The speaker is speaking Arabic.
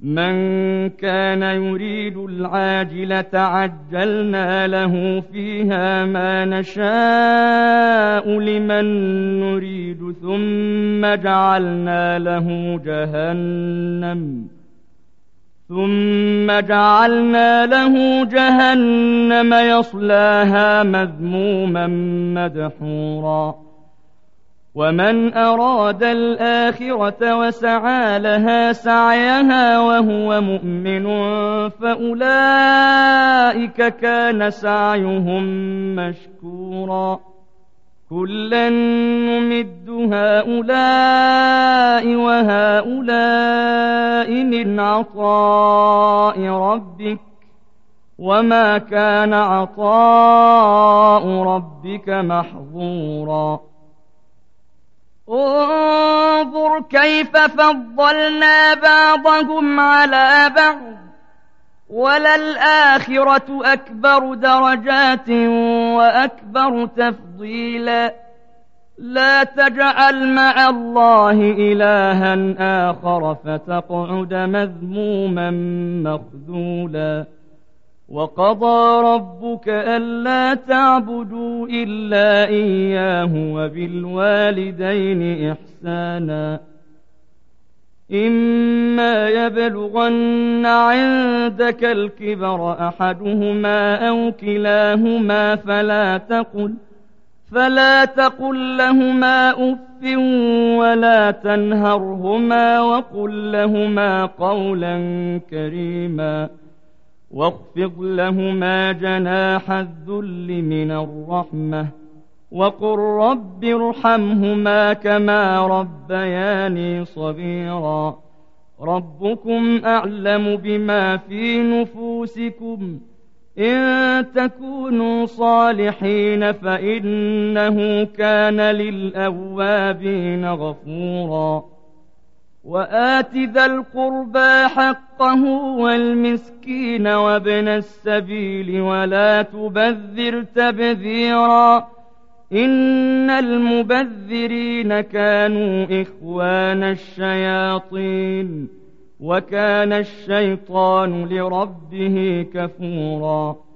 من كان يريد العاجلة عجلنا له فيها ما نشاء لمن نريد ثم جعلنا له جهنم يصلاها مذموما مدحورا ومن أراد الآخرة وسعى لها سعيها وهو مؤمن فأولئك كان سعيهم مشكورا كلا نمد هؤلاء وهؤلاء من عطاء ربك وما كان عطاء ربك محظورا انظر كيف فضلنا بعضهم على بعض وللآخرة أكبر درجات وأكبر تفضيلا لا تجعل مع الله إلها آخر فتقعد مذموما مخذولا وقضى ربك ألا تعبدوا إلا إياه وبالوالدين إحسانا إما يبلغن عندك الكبر أحدهما أو كلاهما فلا تقل لهما أف ولا تنهرهما وقل لهما قولا كريما واخفض لهما جناح الذل من الرحمة وقل رب ارحمهما كما ربياني صغيرا ربكم أعلم بما في نفوسكم إن تكونوا صالحين فإنه كان للأوابين غفورا وآت ذا القربى حقه والمسكين وابن السبيل ولا تبذر تبذيرا إن المبذرين كانوا إخوان الشياطين وكان الشيطان لربه كفورا